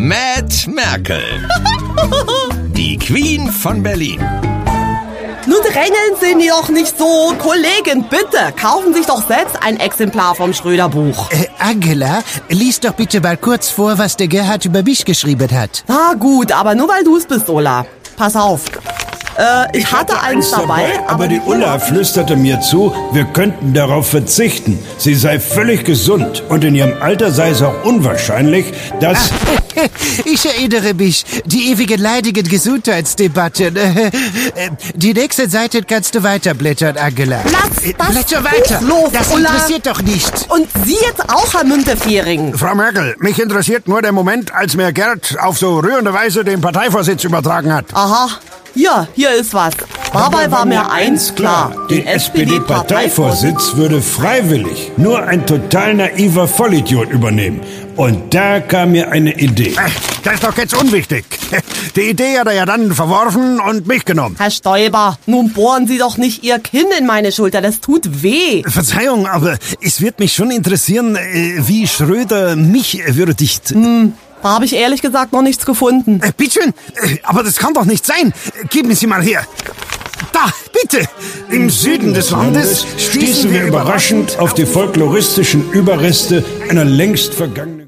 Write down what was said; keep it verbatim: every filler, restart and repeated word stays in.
Mad Merkel. Die Queen von Berlin. Nun drängeln Sie doch nicht so. Kollegin, bitte, kaufen Sie sich doch selbst ein Exemplar vom Schröder-Buch. Äh, Angela, lies doch bitte mal kurz vor, was der Gerhard über mich geschrieben hat. Na gut, aber nur weil du es bist, Ulla. Pass auf. Äh, ich, ich hatte, hatte eins dabei, dabei, aber die Ulla flüsterte mir zu, wir könnten darauf verzichten. Sie sei völlig gesund und in ihrem Alter sei es auch unwahrscheinlich, dass... Ich erinnere mich, die ewige leidigen Gesundheitsdebatten. Die nächste Seite kannst du weiterblättern, Angela. Lass das Blätter weiter. los, Das Ulla. interessiert doch nicht. Und Sie jetzt auch, Herr Müntefering. Frau Merkel, mich interessiert nur der Moment, als mir Gerd auf so rührende Weise den Parteivorsitz übertragen hat. Aha. Ja, hier ist was. Dabei war mir eins klar. Den S P D-Parteivorsitz würde freiwillig nur ein total naiver Vollidiot übernehmen. Und da kam mir eine Idee. Ach, das ist doch jetzt unwichtig. Die Idee hat er ja dann verworfen und mich genommen. Herr Stoiber, nun bohren Sie doch nicht Ihr Kinn in meine Schulter. Das tut weh. Verzeihung, aber es wird mich schon interessieren, wie Schröder mich würdigt. Hm. Da habe ich ehrlich gesagt noch nichts gefunden. Äh, bitteschön, äh, aber das kann doch nicht sein. Geben Sie mal her. Da, bitte. Im Süden des Landes stießen wir überraschend auf die folkloristischen Überreste einer längst vergangenen...